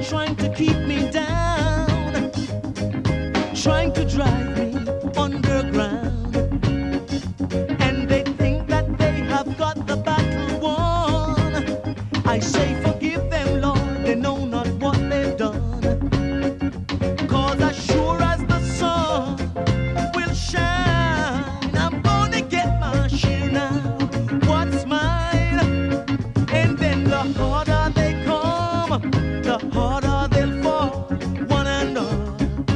trying to keep me down, trying to drive me underground. And they think that they have got the battle won. I say forgive them, Lord, they know not what they've done. 'Cause as sure as the sun will shine, I'm gonna get my share now. What's mine? And then the harder they come, the harder they'll fall, one and all.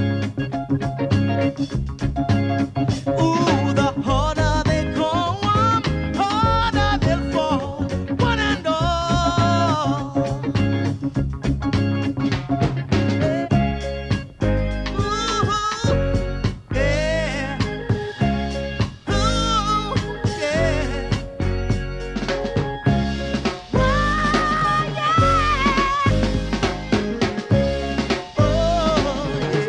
Ooh, the harder they come, harder they'll fall, one and all. Ooh, yeah. Ooh, yeah. Why, yeah. Oh,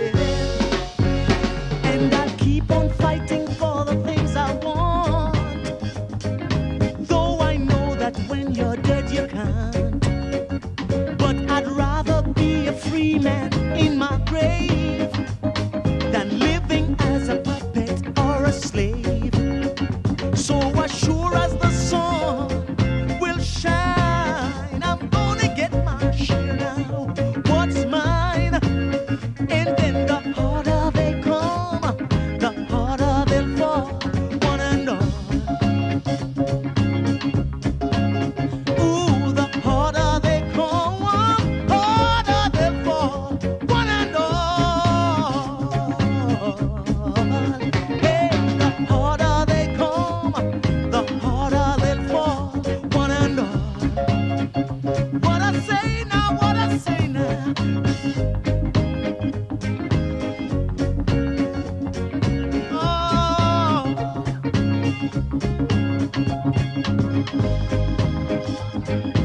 yeah. And I'll keep on fighting for the things I want. Though I know that when you're dead you can't. But I'd rather be a free man in my grave than living as a puppet or a slave. So as sure as the sun will shine, I'm gonna get my share now. What's mine? And then the harder they come, the harder they'll fall, one and all. Ooh, the harder they come, harder they'll fall, one and all. Hey, the harder they come, the harder they'll fall, one and all. What I say now, what I say now. Oh.